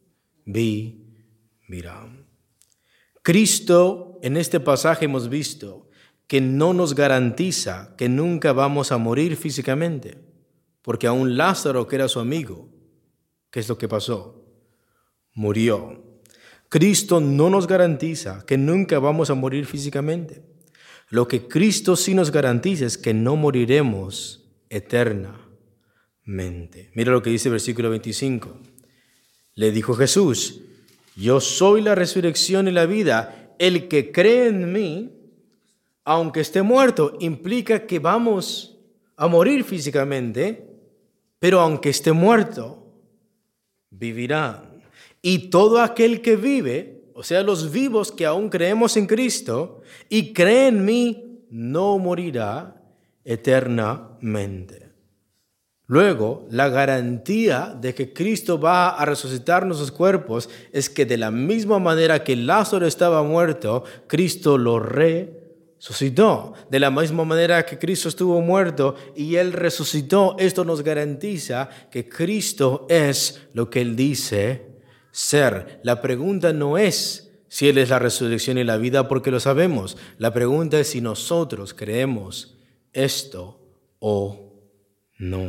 vivirá. Cristo, en este pasaje hemos visto que no nos garantiza que nunca vamos a morir físicamente, porque aún Lázaro, que era su amigo, ¿qué es lo que pasó? Murió. Cristo no nos garantiza que nunca vamos a morir físicamente. Lo que Cristo sí nos garantiza es que no moriremos eternamente. Mira lo que dice el versículo veinticinco. Le dijo Jesús: yo soy la resurrección y la vida. El que cree en mí, aunque esté muerto, implica que vamos a morir físicamente, pero aunque esté muerto, vivirá. Y todo aquel que vive, o sea, los vivos que aún creemos en Cristo y cree en mí, no morirá eternamente. Luego, la garantía de que Cristo va a resucitar nuestros cuerpos es que de la misma manera que Lázaro estaba muerto, Cristo lo resucitó. De la misma manera que Cristo estuvo muerto y Él resucitó, esto nos garantiza que Cristo es lo que Él dice ser. La pregunta no es si Él es la resurrección y la vida, porque lo sabemos. La pregunta es si nosotros creemos esto o no.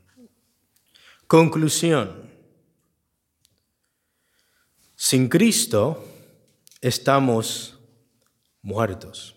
Conclusión. Sin Cristo estamos muertos.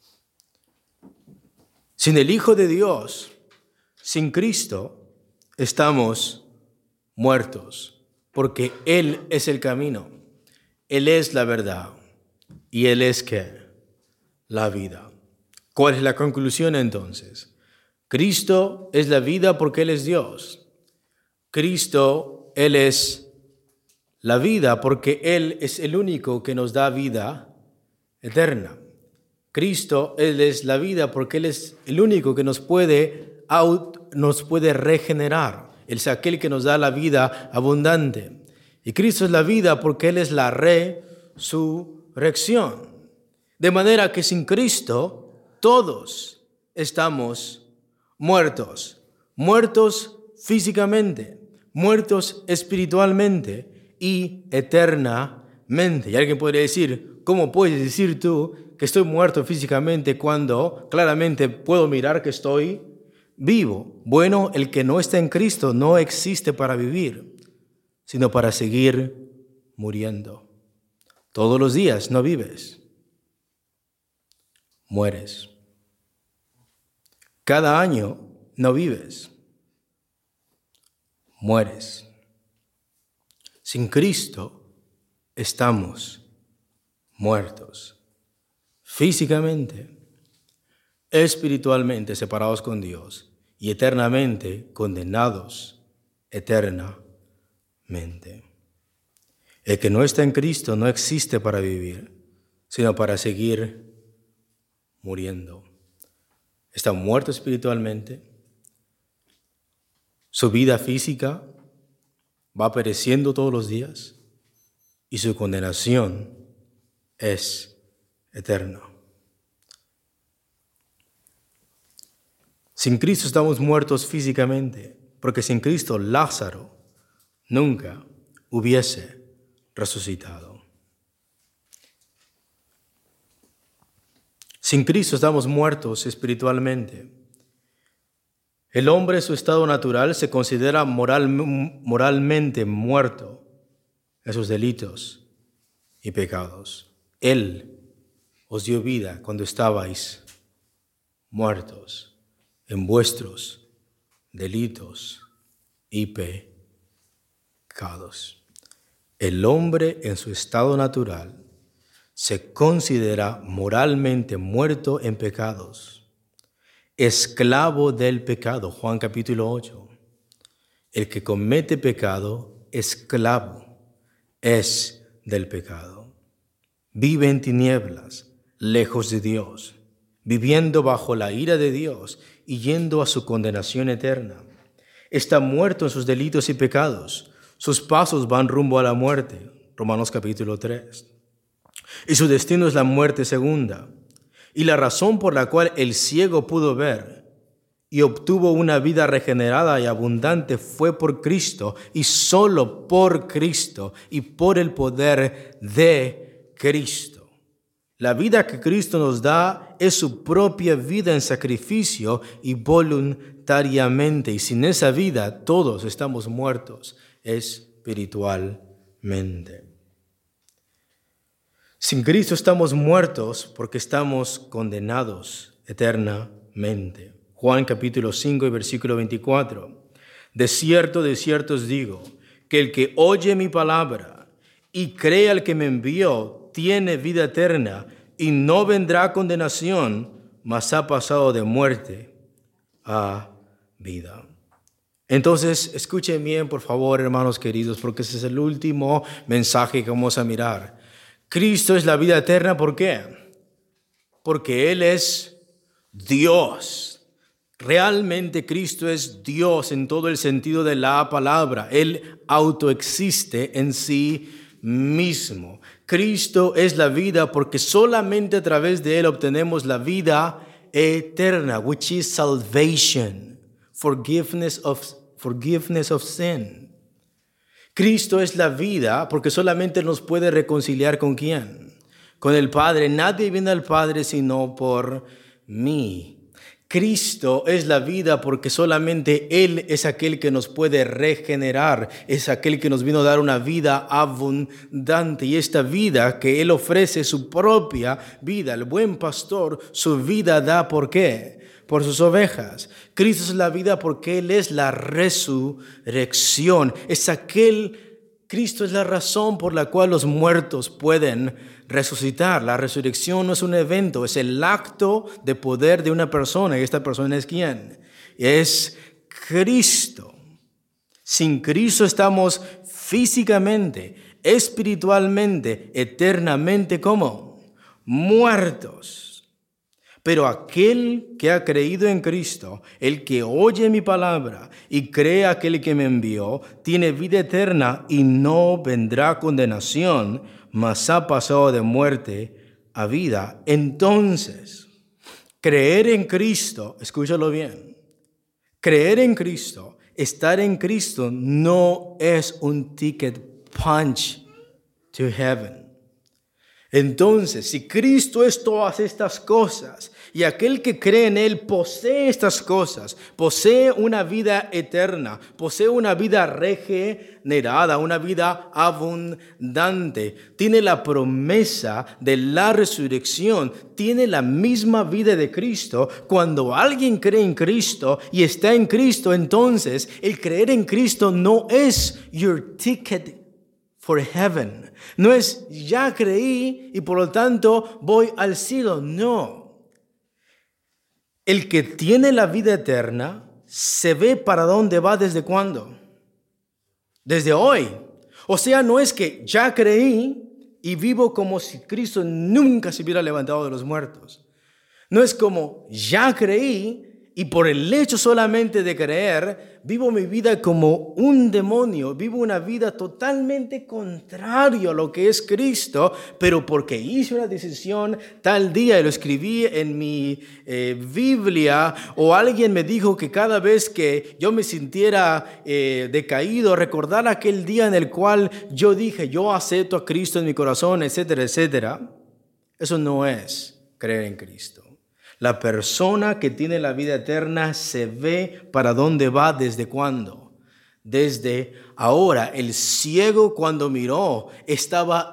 Sin el Hijo de Dios, sin Cristo, estamos muertos. Porque Él es el camino, Él es la verdad y Él es ¿qué? La vida. ¿Cuál es la conclusión entonces? Cristo es la vida porque Él es Dios. Cristo, Él es la vida porque Él es el único que nos da vida eterna. Cristo, Él es la vida porque Él es el único que nos puede, out, nos puede regenerar. Él es aquel que nos da la vida abundante. Y Cristo es la vida porque Él es la resurrección. De manera que sin Cristo todos estamos muertos. Muertos físicamente, muertos espiritualmente y eternamente. Y alguien podría decir, ¿cómo puedes decir tú que estoy muerto físicamente cuando claramente puedo mirar que estoy vivo? Bueno, el que no está en Cristo no existe para vivir, sino para seguir muriendo. Todos los días no vives, mueres. Cada año no vives, mueres. Sin Cristo estamos muertos, físicamente, espiritualmente separados con Dios y eternamente condenados eternamente. El que no está en Cristo no existe para vivir, sino para seguir muriendo. Está muerto espiritualmente, su vida física va pereciendo todos los días y su condenación es eterna. Sin Cristo estamos muertos físicamente, porque sin Cristo Lázaro nunca hubiese resucitado. Sin Cristo estamos muertos espiritualmente. El hombre en su estado natural se considera moral, moralmente muerto en sus delitos y pecados. Él os dio vida cuando estabais muertos en vuestros delitos y pecados. El hombre en su estado natural se considera moralmente muerto en pecados, esclavo del pecado. Juan capítulo ocho. El que comete pecado, esclavo es del pecado. Vive en tinieblas, lejos de Dios, viviendo bajo la ira de Dios y yendo a su condenación eterna. Está muerto en sus delitos y pecados. Sus pasos van rumbo a la muerte. Romanos capítulo tres. Y su destino es la muerte segunda. Y la razón por la cual el ciego pudo ver y obtuvo una vida regenerada y abundante fue por Cristo, y solo por Cristo y por el poder de Cristo. La vida que Cristo nos da es su propia vida en sacrificio y voluntariamente. Y sin esa vida todos estamos muertos espiritualmente. Sin Cristo estamos muertos porque estamos condenados eternamente. Juan capítulo cinco y versículo veinticuatro. De cierto, de cierto os digo, que el que oye mi palabra y cree al que me envió, tiene vida eterna y no vendrá a condenación, mas ha pasado de muerte a vida. Entonces, escuchen bien, por favor, hermanos queridos, porque ese es el último mensaje que vamos a mirar. Cristo es la vida eterna, ¿por qué? Porque Él es Dios. Realmente Cristo es Dios en todo el sentido de la palabra. Él autoexiste en sí mismo. Cristo es la vida porque solamente a través de Él obtenemos la vida eterna, which is salvation, forgiveness of, forgiveness of sin. Cristo es la vida porque solamente nos puede reconciliar ¿con quién? Con el Padre. Nadie viene al Padre sino por mí. Cristo es la vida porque solamente Él es aquel que nos puede regenerar, es aquel que nos vino a dar una vida abundante. Y esta vida que Él ofrece, su propia vida, el buen pastor, su vida da ¿por qué? Por sus ovejas. Cristo es la vida porque Él es la resurrección. Es aquel, Cristo es la razón por la cual los muertos pueden resucitar. La resurrección no es un evento, es el acto de poder de una persona. ¿Y esta persona es quién? Es Cristo. Sin Cristo estamos físicamente, espiritualmente, eternamente, ¿cómo? Muertos. Pero aquel que ha creído en Cristo, el que oye mi palabra y cree a aquel que me envió, tiene vida eterna y no vendrá condenación, mas ha pasado de muerte a vida. Entonces, creer en Cristo, escúchalo bien, creer en Cristo, estar en Cristo no es un ticket punch to heaven. Entonces, si Cristo es todas estas cosas y aquel que cree en Él posee estas cosas, posee una vida eterna, posee una vida regenerada, una vida abundante, tiene la promesa de la resurrección, tiene la misma vida de Cristo. Cuando alguien cree en Cristo y está en Cristo, entonces el creer en Cristo no es your ticket for heaven. No es ya creí y por lo tanto voy al cielo. No. El que tiene la vida eterna se ve para dónde va desde cuándo. Desde hoy. O sea, no es que ya creí y vivo como si Cristo nunca se hubiera levantado de los muertos. No es como ya creí y por el hecho solamente de creer, vivo mi vida como un demonio, vivo una vida totalmente contrario a lo que es Cristo, pero porque hice una decisión tal día y lo escribí en mi eh, Biblia, o alguien me dijo que cada vez que yo me sintiera eh, decaído, recordar aquel día en el cual yo dije, yo acepto a Cristo en mi corazón, etcétera, etcétera. Eso no es creer en Cristo. La persona que tiene la vida eterna se ve para dónde va desde cuándo. Desde ahora. El ciego cuando miró estaba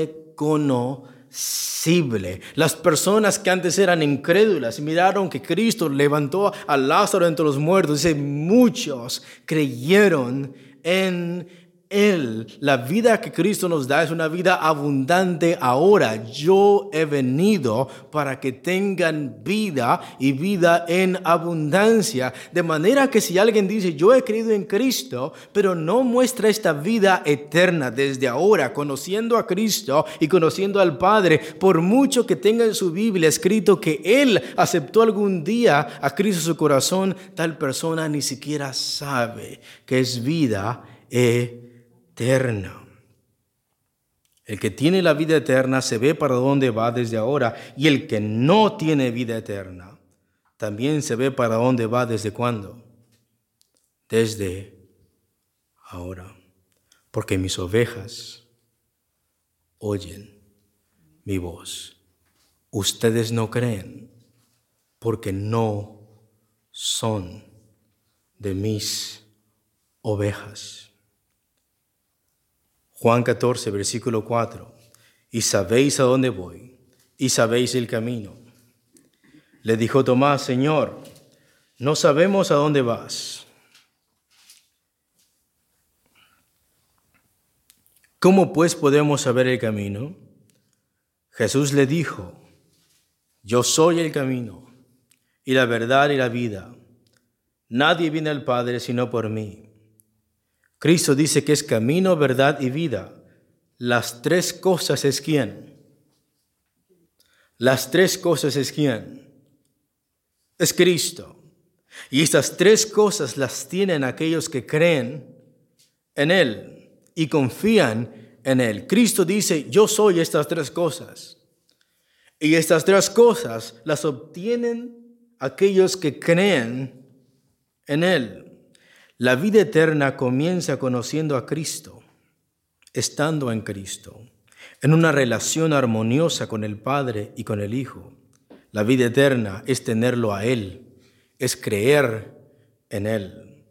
irreconocible. Las personas que antes eran incrédulas miraron que Cristo levantó a Lázaro entre los muertos. Dice, muchos creyeron en Él, la vida que Cristo nos da es una vida abundante ahora. Yo he venido para que tengan vida y vida en abundancia. De manera que si alguien dice, yo he creído en Cristo, pero no muestra esta vida eterna desde ahora, conociendo a Cristo y conociendo al Padre, por mucho que tenga en su Biblia escrito que Él aceptó algún día a Cristo en su corazón, tal persona ni siquiera sabe que es vida eterna. Eterna. El que tiene la vida eterna se ve para dónde va desde ahora, y el que no tiene vida eterna también se ve para dónde va desde cuándo. Desde ahora. Porque mis ovejas oyen mi voz. Ustedes no creen porque no son de mis ovejas. Juan catorce, versículo cuatro. Y sabéis a dónde voy, y sabéis el camino. Le dijo Tomás, Señor, no sabemos a dónde vas. ¿Cómo pues podemos saber el camino? Jesús le dijo, yo soy el camino, y la verdad y la vida. Nadie viene al Padre sino por mí. Cristo dice que es camino, verdad y vida. Las tres cosas es ¿quién? Las tres cosas es ¿quién? Es Cristo. Y estas tres cosas las tienen aquellos que creen en Él y confían en Él. Cristo dice, yo soy estas tres cosas. Y estas tres cosas las obtienen aquellos que creen en Él. La vida eterna comienza conociendo a Cristo, estando en Cristo, en una relación armoniosa con el Padre y con el Hijo. La vida eterna es tenerlo a Él, es creer en Él.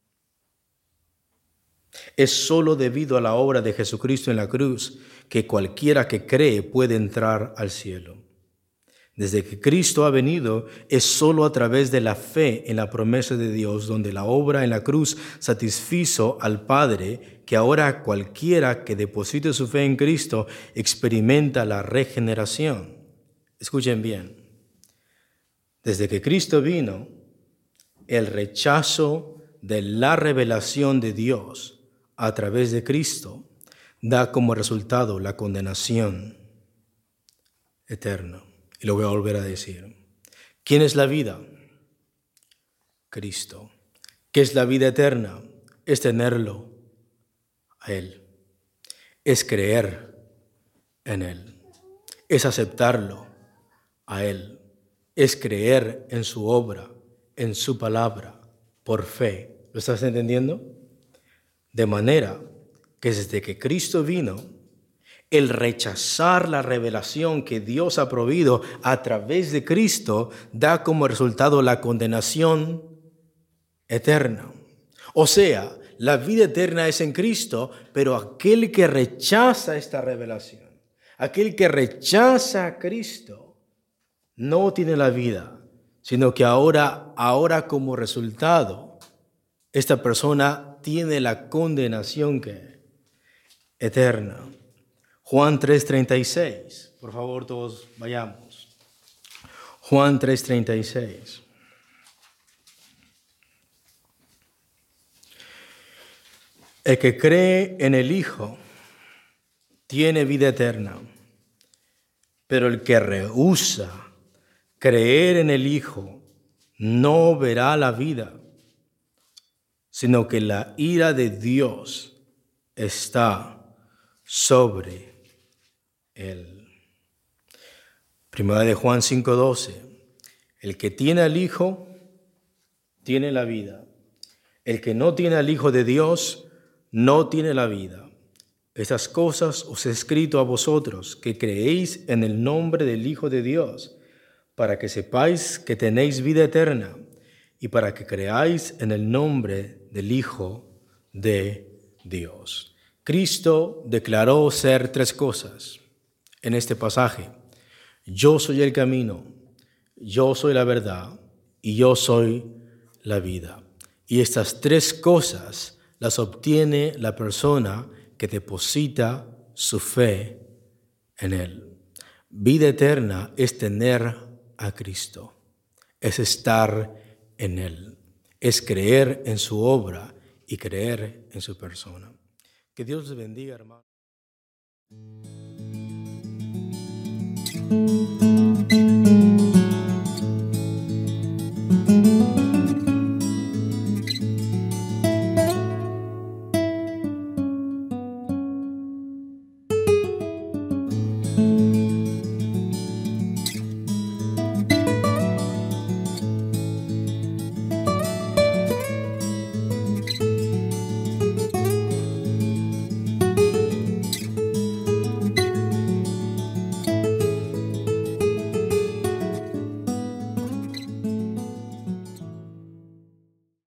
Es solo debido a la obra de Jesucristo en la cruz que cualquiera que cree puede entrar al cielo. Desde que Cristo ha venido, es solo a través de la fe en la promesa de Dios, donde la obra en la cruz satisfizo al Padre, que ahora cualquiera que deposite su fe en Cristo experimenta la regeneración. Escuchen bien. Desde que Cristo vino, el rechazo de la revelación de Dios a través de Cristo da como resultado la condenación eterna. Y lo voy a volver a decir. ¿Quién es la vida? Cristo. ¿Qué es la vida eterna? Es tenerlo a Él. Es creer en Él. Es aceptarlo a Él. Es creer en su obra, en su palabra, por fe. ¿Lo estás entendiendo? De manera que desde que Cristo vino, el rechazar la revelación que Dios ha provisto a través de Cristo da como resultado la condenación eterna. O sea, la vida eterna es en Cristo, pero aquel que rechaza esta revelación, aquel que rechaza a Cristo, no tiene la vida, sino que ahora, ahora como resultado, esta persona tiene la condenación que eterna. Juan tres treinta y seis, por favor todos vayamos. Juan tres treinta y seis. El que cree en el Hijo tiene vida eterna, pero el que rehúsa creer en el Hijo no verá la vida, sino que la ira de Dios está sobre él. Primera de Juan cinco doce. El que tiene al Hijo tiene la vida. El que no tiene al Hijo de Dios no tiene la vida. Estas cosas os he escrito a vosotros que creéis en el nombre del Hijo de Dios, para que sepáis que tenéis vida eterna y para que creáis en el nombre del Hijo de Dios. Cristo declaró ser tres cosas en este pasaje. Yo soy el camino, yo soy la verdad y yo soy la vida. Y estas tres cosas las obtiene la persona que deposita su fe en Él. Vida eterna es tener a Cristo, es estar en Él, es creer en su obra y creer en su persona. Que Dios les bendiga, hermano.